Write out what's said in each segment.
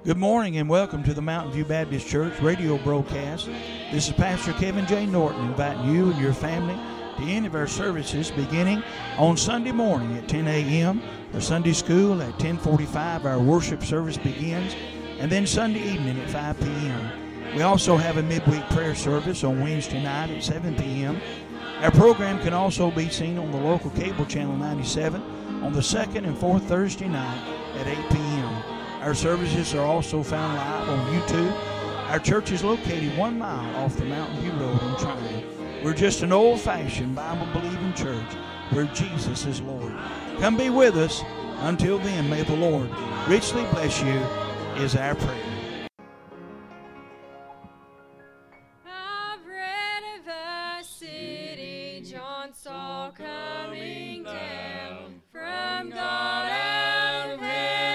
Good morning and welcome to the Mountain View Baptist Church radio broadcast. This is Pastor Kevin J. Norton inviting you and your family to any of our services beginning on Sunday morning at 10 a.m. for Sunday school. At 10:45 our worship service begins, and then Sunday evening at 5 p.m. We also have a midweek prayer service on Wednesday night at 7 p.m. Our program can also be seen on the local cable channel 97 on the second and fourth Thursday night at 8 p.m. Our services are also found live on YouTube. Our church is located 1 mile off the Mountain View Road in Tryon. We're just an old-fashioned Bible-believing church where Jesus is Lord. Come be with us. Until then, may the Lord richly bless you is our prayer. I've read of a city John saw coming down from God out of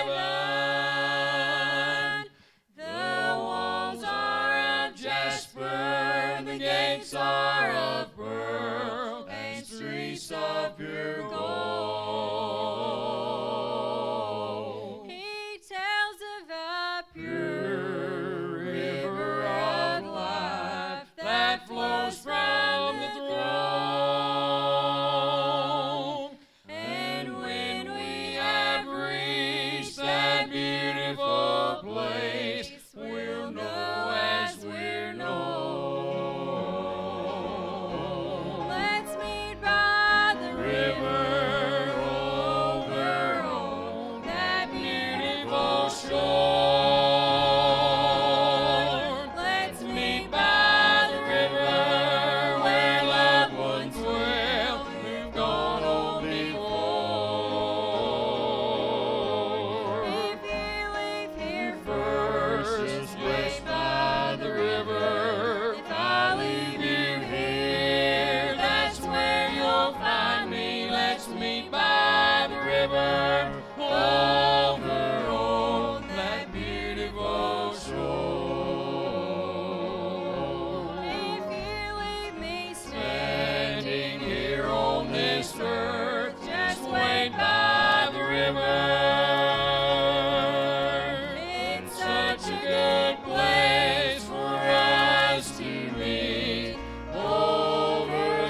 heaven. The walls are of jasper, the gates are of pearl, and streets of pure gold. He tells of a pure river of life that flows from the throne. And when we have reached that beautiful place, we'll know as we're known. Let's meet by the river over on that beautiful shore. Let's meet by the river where loved ones dwell who've gone on before. If you leave here first, just wait by the river. If I leave you here, that's where you'll find me. Let's meet by the river over on that beautiful shore. If you leave me standing here on this earth, just wait by the river. It's such a good place for us to meet over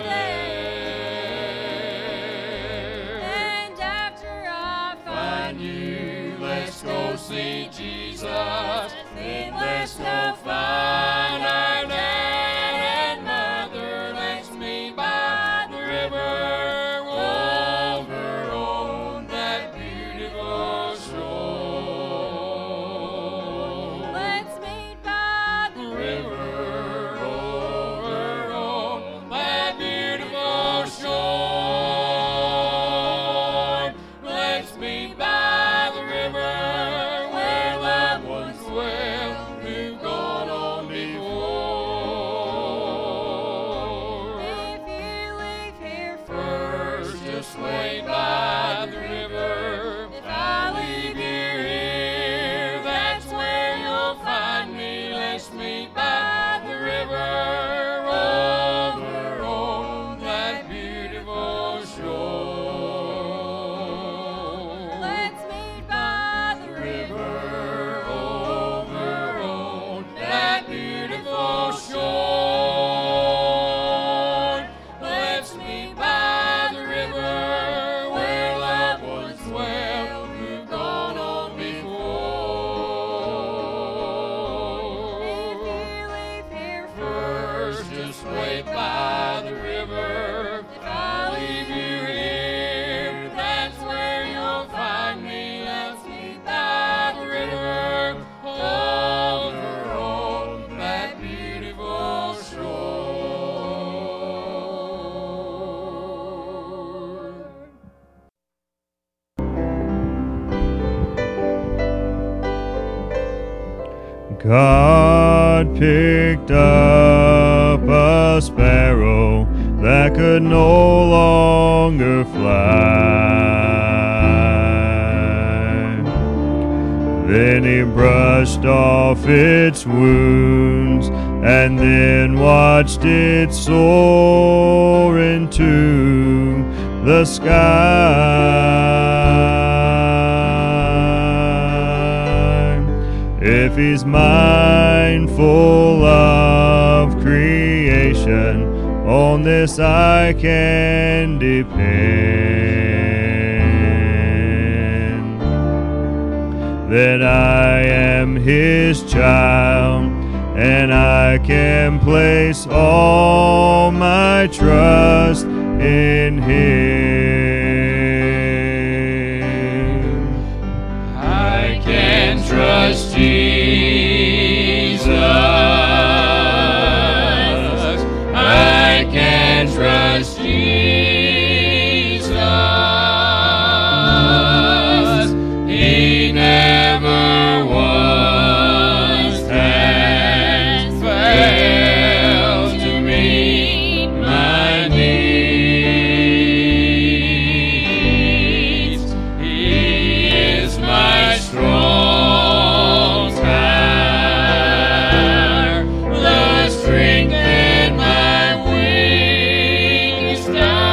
there. And after I find you, let's go see Jesus. Then let's go find our dad and mother. Let's meet by the river over on that beautiful shore. Let's meet by the river over on that beautiful shore. Let's meet by the river where loved ones dwell who've gone on before. If you leave here first, just wait by the river. If I leave you here, that's where you'll find me. Let's meet by the river over on that beautiful shore. Let's meet by the river over on that beautiful shore. Let's meet by the river where loved ones dwell who've gone on before. If you leave here first, just wait by the river. If I leave you here, that's where you'll find me. Let's meet by the river over on that beautiful shore. God picked up a sparrow that could no longer fly. Then he brushed off its wounds and then watched it soar into the sky. if He's mindful of creation, on this I can depend. That I am His child, and I can place all my trust in Him. I can trust Jesus. I can trust Jesus. He never once has failed to meet my needs. He is my strong tower, the strength in my weakest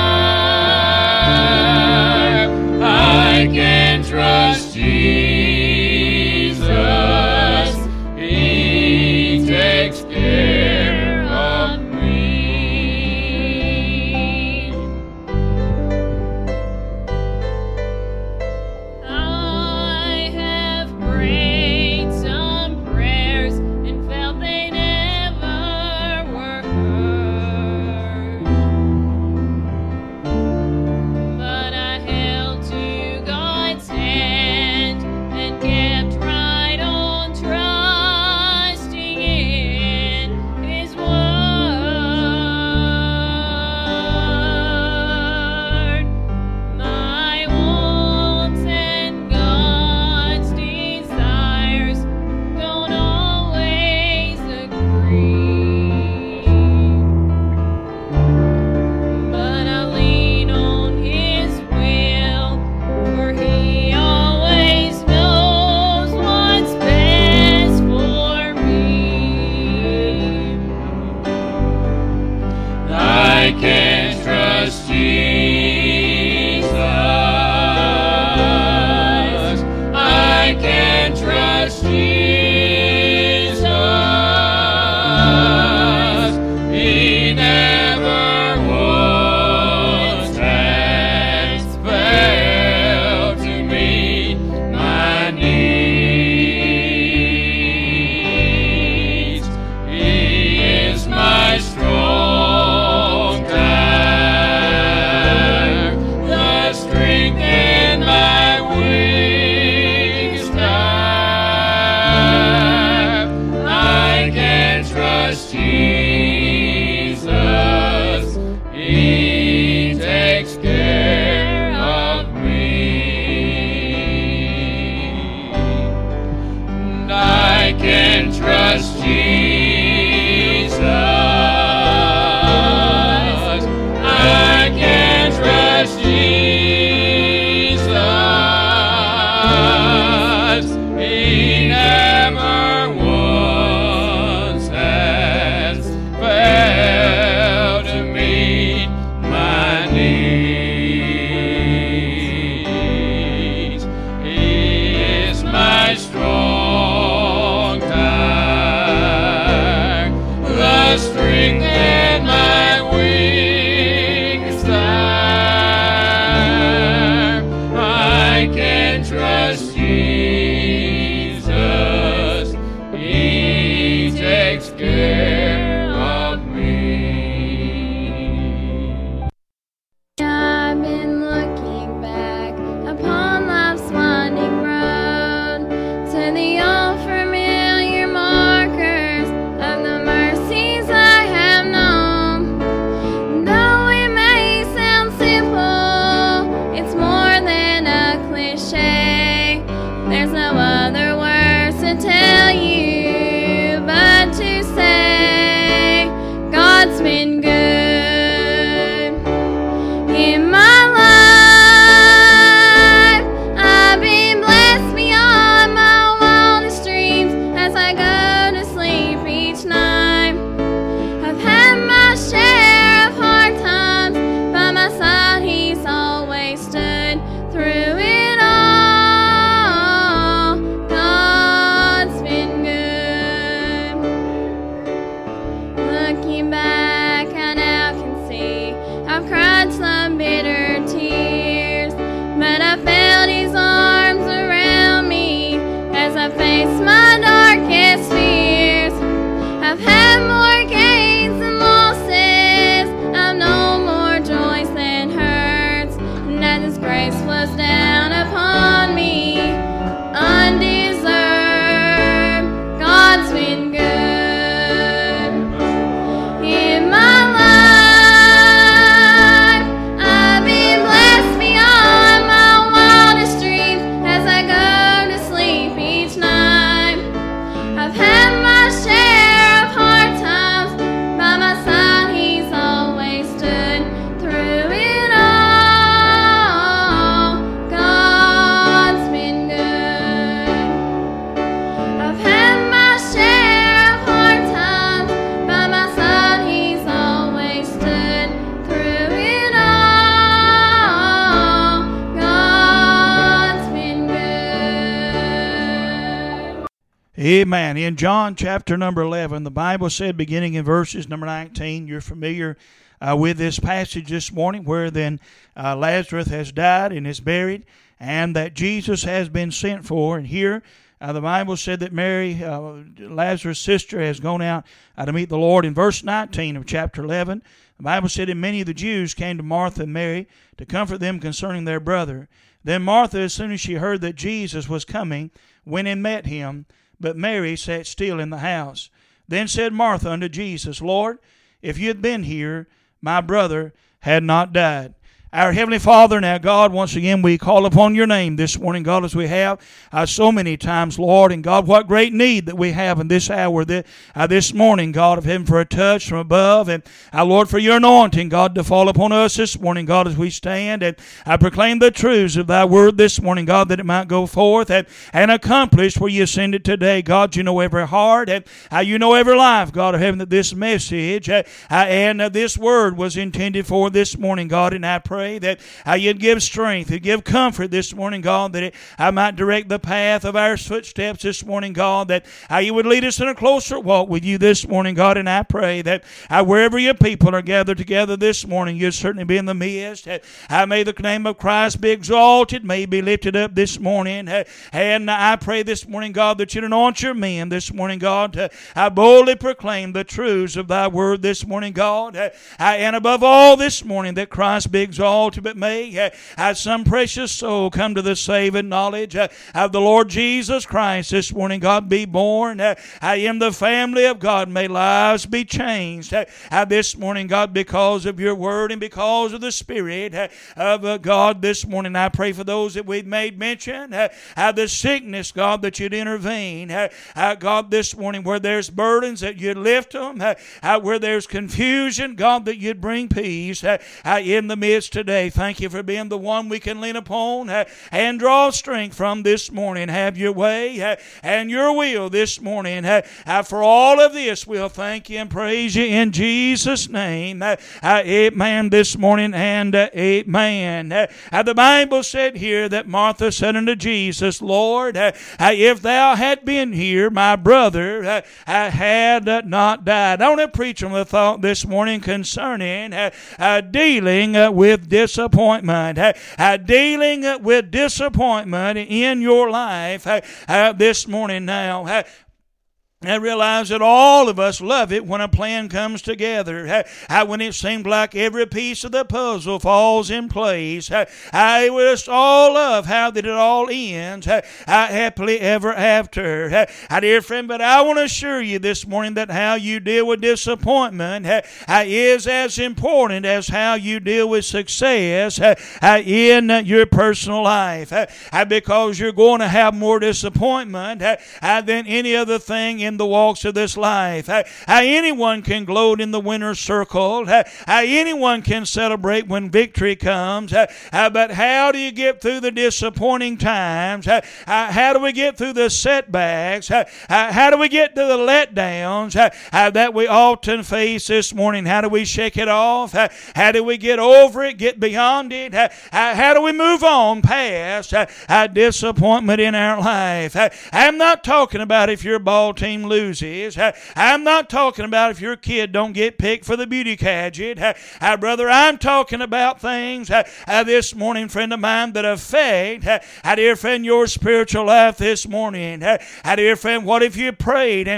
hour. I can trust Jesus. He takes care of me. I have prayed some prayers and felt they never were heard. But I held to God's hand and kept right on trusting in His word. My wants and God's desires don't always agree, but I lean on His will, for He always knows what's best for me. I can trust Jesus. I can trust Jesus. He never once has failed to meet my needs. He is my strong tower, the strength in my weakest hour. I can trust Jesus. He takes care of me. And I can trust Jesus. I can trust Jesus. He never once has failed to meet my needs. He is my strong tower, the strength in my weakest hour. I can trust Jesus. He takes care of me. I've been looking back upon life's winding road to the old familiar markers of the mercies I have known. Though it may sound simple, it's more than a cliche. There's no other words to tell you but to say God's been good in my life. I've been blessed beyond my wildest dreams as I go to sleep each night. I've had my share of hard times, by my side He's always stood through it all. God's been Amen. In John chapter number 11, the Bible said, beginning in verses number 19, you're familiar with this passage this morning, where then Lazarus has died and is buried, and that Jesus has been sent for. And here the Bible said that Mary, Lazarus' sister, has gone out to meet the Lord. In verse 19 of chapter 11, the Bible said, and many of the Jews came to Martha and Mary to comfort them concerning their brother. Then Martha, as soon as she heard that Jesus was coming, went and met him, but Mary sat still in the house. Then said Martha unto Jesus, Lord, if you had been here, my brother had not died. Our Heavenly Father, now God, once again we call upon your name this morning, God, as we have so many times, Lord. And God, what great need that we have in this hour, this morning, God, of Heaven, for a touch from above. And Lord, for your anointing, God, to fall upon us this morning, God, as we stand. And I proclaim the truths of thy word this morning, God, that it might go forth and accomplish where you send it today. God, you know every heart, and you know every life, God of Heaven, that this message and this word was intended for this morning, God. And I pray that you'd give strength, you'd give comfort this morning, God, that I might direct the path of our footsteps this morning, God, that you would lead us in a closer walk with you this morning, God. And I pray that wherever your people are gathered together this morning, you'll certainly be in the midst. May the name of Christ be exalted, may be lifted up this morning. And I pray this morning, God, that you'd anoint your men this morning, God, to boldly proclaim the truths of thy word this morning, God. And above all this morning, that Christ be exalted, but may some precious soul come to the saving knowledge of the Lord Jesus Christ this morning, God, be born in the family of God. May lives be changed this morning, God, because of your word and because of the Spirit of God this morning. I pray for those that we've made mention, the sickness, God, that you'd intervene, God, this morning, where there's burdens, that you'd lift them, where there's confusion, God, that you'd bring peace in the midst today. Thank you for being the one we can lean upon and draw strength from this morning. Have your way and your will this morning. For all of this, we'll thank you and praise you in Jesus' name. Amen this morning and amen. The Bible said here that Martha said unto Jesus, Lord, if thou had been here, my brother had not died. I want to preach on the thought this morning concerning dealing with disappointment. Dealing with disappointment in your life this morning now. I realize that all of us love it when a plan comes together, when it seems like every piece of the puzzle falls in place. We just all love how that it all ends happily ever after. Dear friend, but I want to assure you this morning that how you deal with disappointment is as important as how you deal with success in your personal life, because you're going to have more disappointment than any other thing in the walks of this life. Anyone can gloat in the winner's circle. Anyone can celebrate when victory comes. But how do you get through the disappointing times? How do we get through the setbacks? How do we get to the letdowns that we often face this morning? How do we shake it off? How do we get over it, get beyond it? How do we move on past disappointment in our life? I'm not talking about if your ball team loses. I'm not talking about if your kid don't get picked for the beauty pageant. Brother, I'm talking about things this morning, friend of mine, that affect, dear friend, your spiritual life this morning. Dear friend, what if you prayed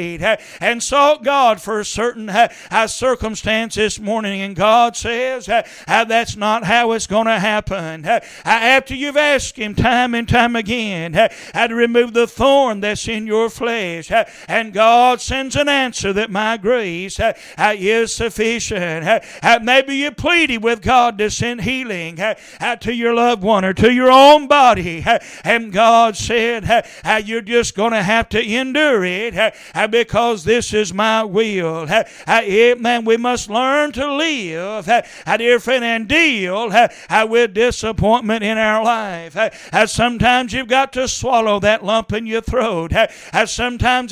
and sought God for a certain circumstance this morning, and God says that's not how it's going to happen. After you've asked Him time and time again to remove the thorn that's in your flesh, and God sends an answer that my grace is sufficient. Maybe you pleaded with God to send healing to your loved one or to your own body, and God said you're just going to have to endure it because this is my will. Man, we must learn to live, dear friend, and deal with disappointment in our life. Sometimes you've got to swallow that lump in your throat. Sometimes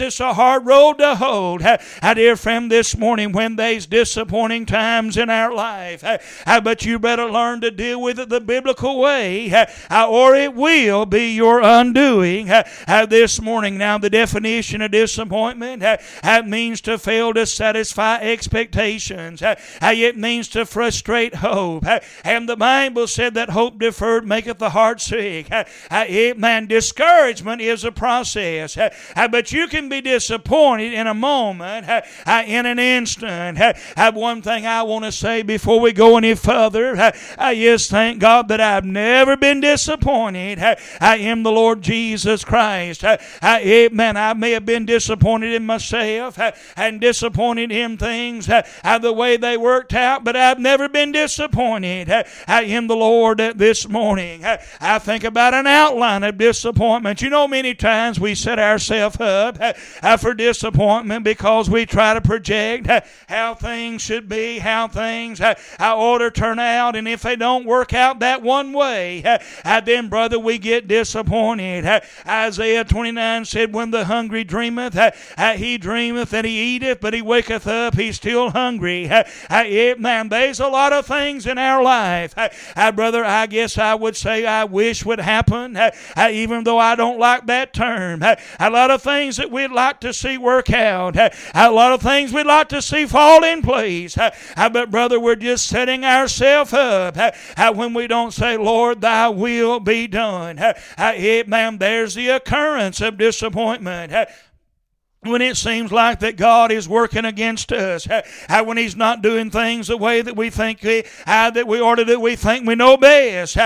it's a hard road to hold. Dear friend, this morning when there's disappointing times in our life, but you better learn to deal with it the biblical way, or it will be your undoing. This morning, now the definition of disappointment means to fail to satisfy expectations. It means to frustrate hope. And the Bible said that hope deferred maketh the heart sick. Man, discouragement is a process, but you can be disappointed in a moment, in an instant. One thing I want to say before we go any further, I just thank God that I've never been disappointed in the Lord Jesus Christ. Man, I may have been disappointed in myself and disappointed in things the way they worked out, but I've never been disappointed in the Lord this morning. I think about an outline of disappointment. You know, many times we set ourselves up for disappointment because we try to project how things should be, how things ought to turn out, and if they don't work out that one way, then, brother, we get disappointed. Isaiah 29 said, when the hungry dreameth, he dreameth and he eateth, but he waketh up, he's still hungry. Man, there's a lot of things in our life, brother, I guess I would say I wish would happen, even though I don't like that term. A lot of things that we'd like to see work out, a lot of things we'd like to see fall in place, but brother, we're just setting ourselves up when we don't say, Lord, thy will be done. Man, there's the occurrence of disappointment. When it seems like that God is working against us, when He's not doing things the way that we think that we ought to do, we think we know best.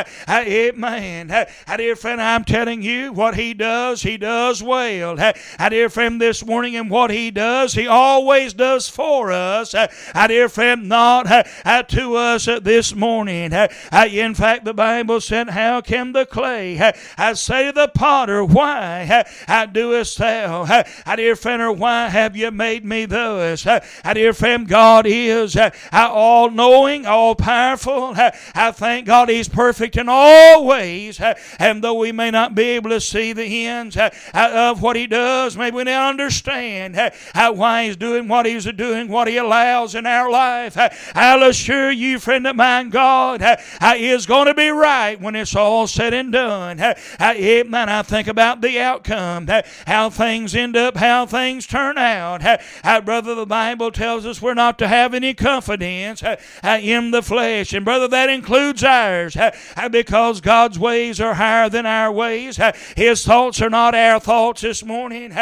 Man, dear friend, I'm telling you, what He does well. Dear friend, this morning, and what He does, He always does for us. Dear friend, not to us this morning. In fact, the Bible said, how can the clay say to the potter, why doest thou? Dear friend, or why have you made me thus? Dear friend, God is all-knowing, all-powerful. I thank God He's perfect in all ways. And though we may not be able to see the ends of what He does, maybe we don't understand why He's doing what He's doing, what He allows in our life. I'll assure you, friend of mine, God is going to be right when it's all said and done. Man, I think about the outcome, how things end up, how things turn out. Brother, the Bible tells us we're not to have any confidence in the flesh. And brother, that includes ours, because God's ways are higher than our ways. His thoughts are not our thoughts this morning.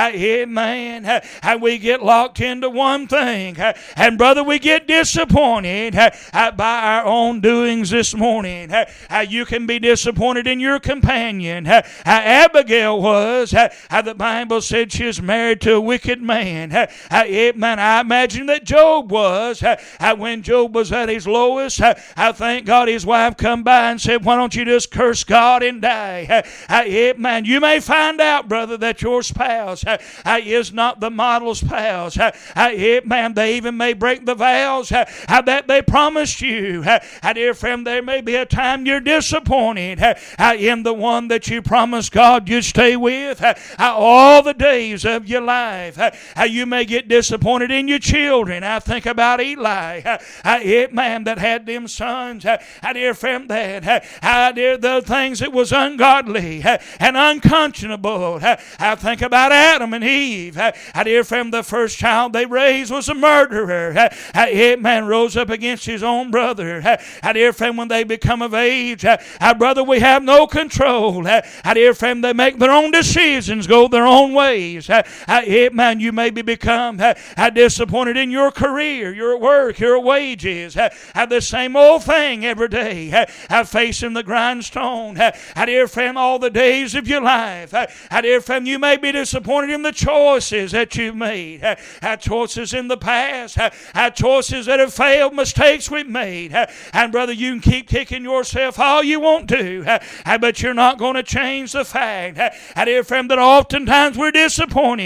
Man, we get locked into one thing. And brother, we get disappointed by our own doings this morning. You can be disappointed in your companion. Abigail was. The Bible said she was married to a wicked man. Man, I imagine that Job was. When Job was at his lowest, I thank God his wife come by and said, why don't you just curse God and die? Man, you may find out, brother, that your spouse is not the model spouse. Man, they even may break the vows that they promised you. Dear friend, there may be a time you're disappointed in the one that you promised God you'd stay with all the days of your life. You may get disappointed in your children. I think about Eli, man, that had them sons. Dear friend, dear, the things that was ungodly and unconscionable. I think about Adam and Eve. Dear friend, the first child they raised was a murderer. Man rose up against his own brother. Dear friend, when they become of age, brother, we have no control. Dear friend, they make their own decisions, go their own ways. Man, you maybe become disappointed in your career, your work, your wages. The same old thing every day. Facing the grindstone. Dear friend, all the days of your life. Dear friend, you may be disappointed in the choices that you've made. Choices in the past. Choices that have failed, mistakes we've made. And brother, you can keep kicking yourself all you want to, but you're not going to change the fact, dear friend, that oftentimes we're disappointed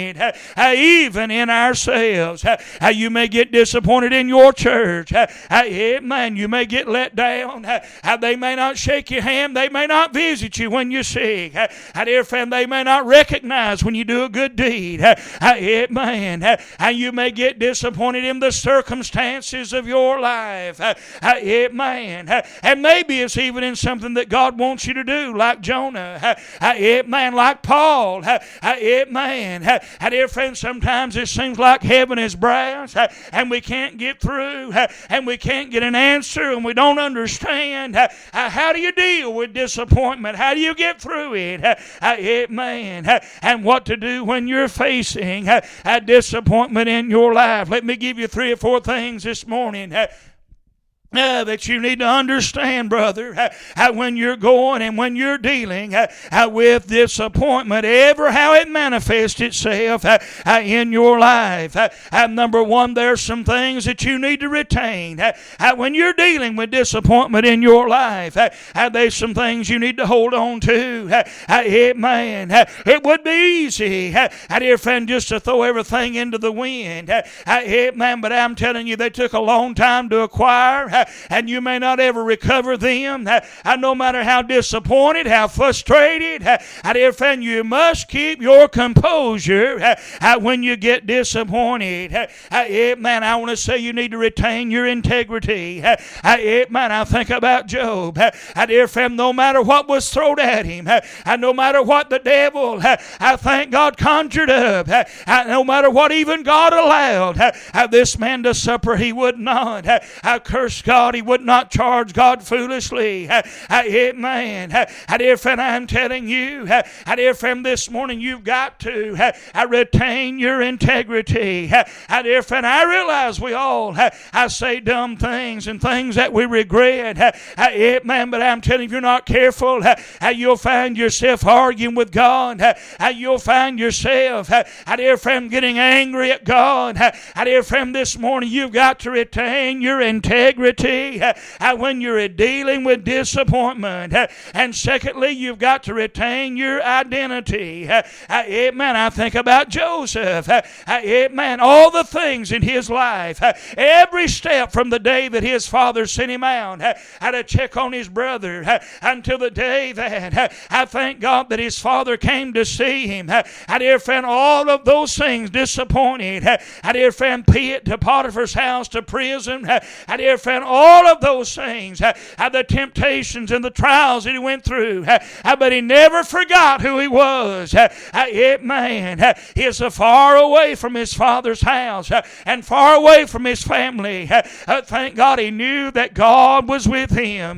disappointed even in ourselves. You may get disappointed in your church. Man, you may get let down. They may not shake your hand. They may not visit you when you're sick. Dear friend, they may not recognize when you do a good deed. Man, you may get disappointed in the circumstances of your life. Man, and maybe it's even in something that God wants you to do, like Jonah. Man, like Paul. Man, dear friend, sometimes it seems like heaven is brass, and we can't get through, and we can't get an answer, and we don't understand. How do you deal with disappointment? How do you get through it? Man, and what to do when you're facing a disappointment in your life. Let me give you 3 or 4 things this morning that you need to understand, brother, when you're going and when you're dealing with disappointment, how it manifests itself in your life. Number 1, there's some things that you need to retain. When you're dealing with disappointment in your life, there's some things you need to hold on to. Man, it would be easy, dear friend, just to throw everything into the wind. Man, but I'm telling you, they took a long time to acquire, and you may not ever recover them. No matter how disappointed, how frustrated, dear friend, you must keep your composure when you get disappointed. Man, I want to say you need to retain your integrity. Man, I think about Job. Dear friend, no matter what was thrown at him, no matter what the devil, I thank God, conjured up, no matter what even God allowed this man to suffer, he would not curse God. He would not charge God foolishly. Man, dear friend, I'm telling you, dear friend, this morning you've got to retain your integrity. Dear friend, I realize we all say dumb things and things that we regret. Man, but I'm telling you, if you're not careful, you'll find yourself arguing with God. You'll find yourself, dear friend, getting angry at God. Dear friend, this morning you've got to retain your integrity when you're dealing with disappointment. And secondly, you've got to retain your identity. Man, I think about Joseph. Man, all the things in his life, every step from the day that his father sent him out to check on his brother until the day that I thank God that his father came to see him. Dear friend, all of those things disappointed. Dear friend, Pit to Potiphar's house to prison. Dear friend, all of those things, the temptations and the trials that he went through, but he never forgot who he was. Man, he's far away from his father's house and far away from his family. Thank God he knew that God was with him.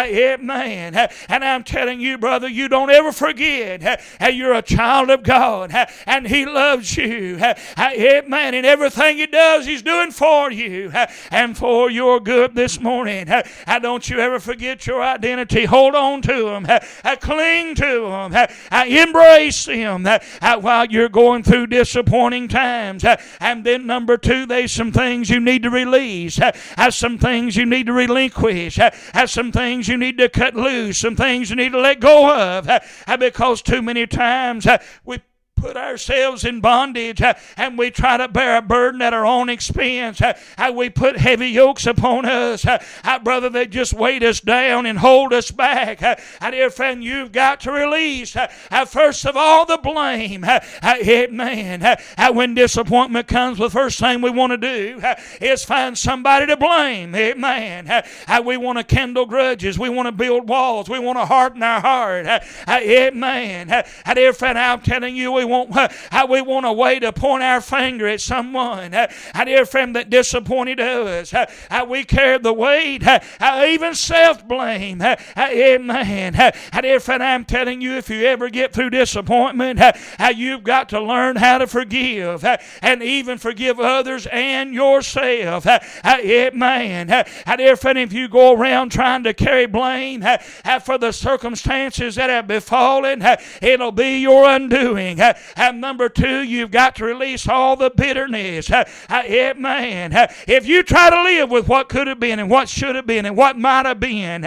Man, and I'm telling you, brother, you don't ever forget you're a child of God and he loves you. Man, and everything he does, he's doing for you and for your good this morning. Don't you ever forget your identity. Hold on to them. Cling to them. Embrace them while you're going through disappointing times. And then number 2, there's some things you need to release. Some things you need to relinquish. Some things you need to cut loose. Some things you need to let go of. Because too many times we put ourselves in bondage and we try to bear a burden at our own expense. We put heavy yokes upon us. Brother, they just weight us down and hold us back. Dear friend, you've got to release first of all the blame. Man, when disappointment comes, the first thing we want to do is find somebody to blame. Man, we want to kindle grudges. We want to build walls. We want to harden our heart. Man, dear friend, I'm telling you, we want a way to point our finger at someone, dear friend, that disappointed us. We carry the weight, even self-blame. Man, dear friend, I'm telling you, if you ever get through disappointment, you've got to learn how to forgive and even forgive others and yourself. Man, dear friend, if you go around trying to carry blame for the circumstances that have befallen, it'll be your undoing. And number two, you've got to release all the bitterness. Amen. If you try to live with what could have been and what should have been and what might have been,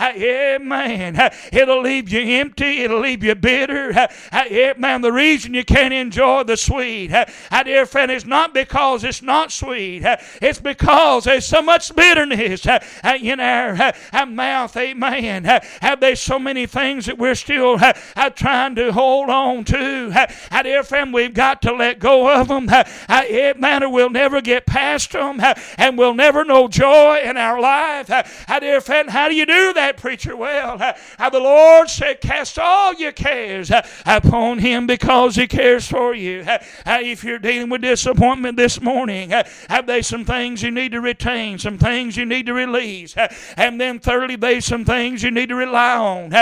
amen, it'll leave you empty. It'll leave you bitter. Amen. The reason you can't enjoy the sweet, dear friend, is not because it's not sweet. It's because there's so much bitterness in our mouth. Amen. There's so many things that we're still trying to hold on to. Dear friend, we've got to let go of them. Amen. Or we'll never get past them, and we'll never know joy in our life. Dear friend, how do you do that, preacher? Well, the Lord said, cast all your cares upon Him because He cares for you. If you're dealing with disappointment this morning, there's some things you need to retain, some things you need to release, and then thirdly, there's some things you need to rely on.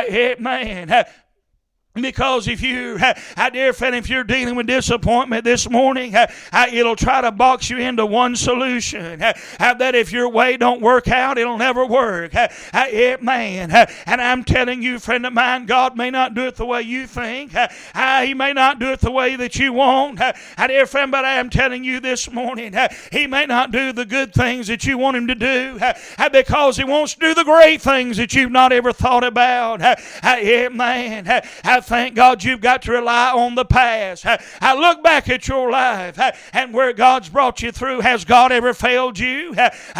Amen. Because if you, dear friend, if you're dealing with disappointment this morning, it'll try to box you into one solution. That if your way don't work out, it'll never work. Amen. And I'm telling you, friend of mine, God may not do it the way you think. He may not do it the way that you want. Dear friend, but I am telling you this morning, He may not do the good things that you want Him to do, because He wants to do the great things that you've not ever thought about. Amen. Thank God you've got to rely on the past. I look back at your life and where God's brought you through. Has God ever failed you?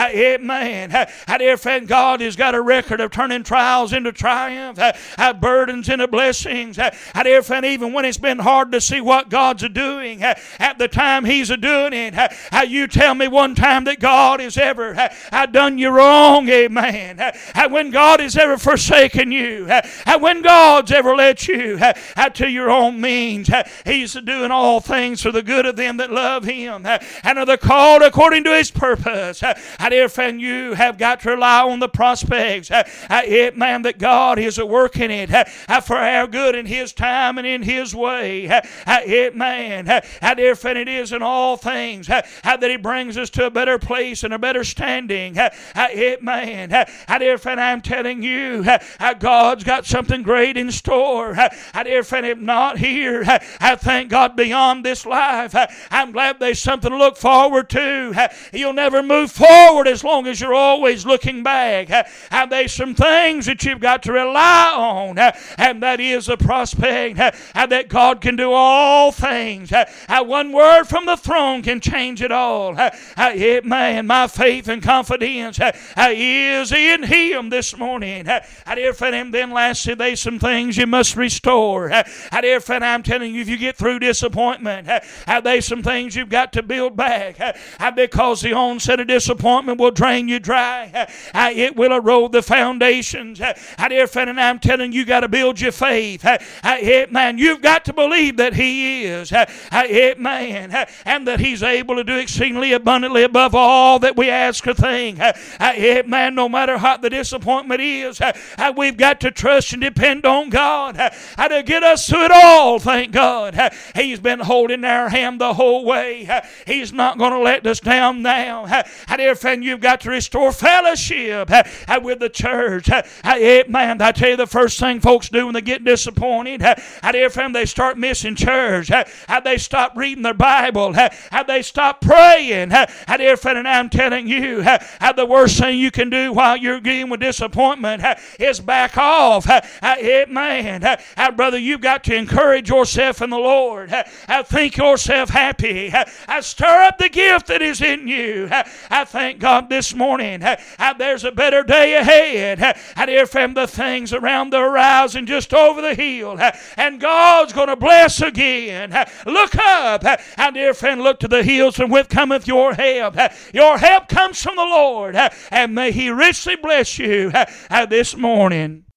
Amen. Dear friend, God has got a record of turning trials into triumph, burdens into blessings. Dear friend, even when it's been hard to see what God's doing at the time He's doing it, you tell me one time that God has ever done you wrong. Amen. When God has ever forsaken you, when God's ever let you to your own means. He's doing all things for the good of them that love Him and are the called according to His purpose. Dear friend, you have got to rely on the prospects. Amen, that God is working it for our good in His time and in His way. Amen. Dear friend, it is in all things that He brings us to a better place and a better standing. Amen. Dear friend, I'm telling you, God's got something great in store. Dear friend, if not here, I thank God beyond this life. I'm glad there's something to look forward to. You'll never move forward as long as you're always looking back. There's some things that you've got to rely on, and that is a prospect that God can do all things. One word from the throne can change it all. Amen. My faith and confidence is in Him this morning. Dear friend, and then lastly, there's some things you must restore. Dear friend, I'm telling you, if you get through disappointment, there's some things you've got to build back, because the onset of disappointment will drain you dry. It will erode the foundations. Dear friend, and I'm telling you, you got to build your faith. Amen. You've got to believe that He is. Amen. And that He's able to do exceedingly abundantly above all that we ask or think. Amen. No matter what the disappointment is, we've got to trust and depend on God to get us through it all. Thank God. He's been holding our hand the whole way. He's not going to let us down now. Dear friend, you've got to restore fellowship with the church. Amen. I tell you, the first thing folks do when they get disappointed, dear friend, they start missing church. They stop reading their Bible. They stop praying. Dear friend, and I'm telling you, the worst thing you can do while you're dealing with disappointment is back off. Amen. Brother, you've got to encourage yourself in the Lord. Think yourself happy. Stir up the gift that is in you. I thank God this morning. There's a better day ahead. Dear friend, the things around the horizon just over the hill. And God's going to bless again. Look up. Dear friend, look to the hills from whence cometh your help. Your help comes from the Lord. And may He richly bless you this morning.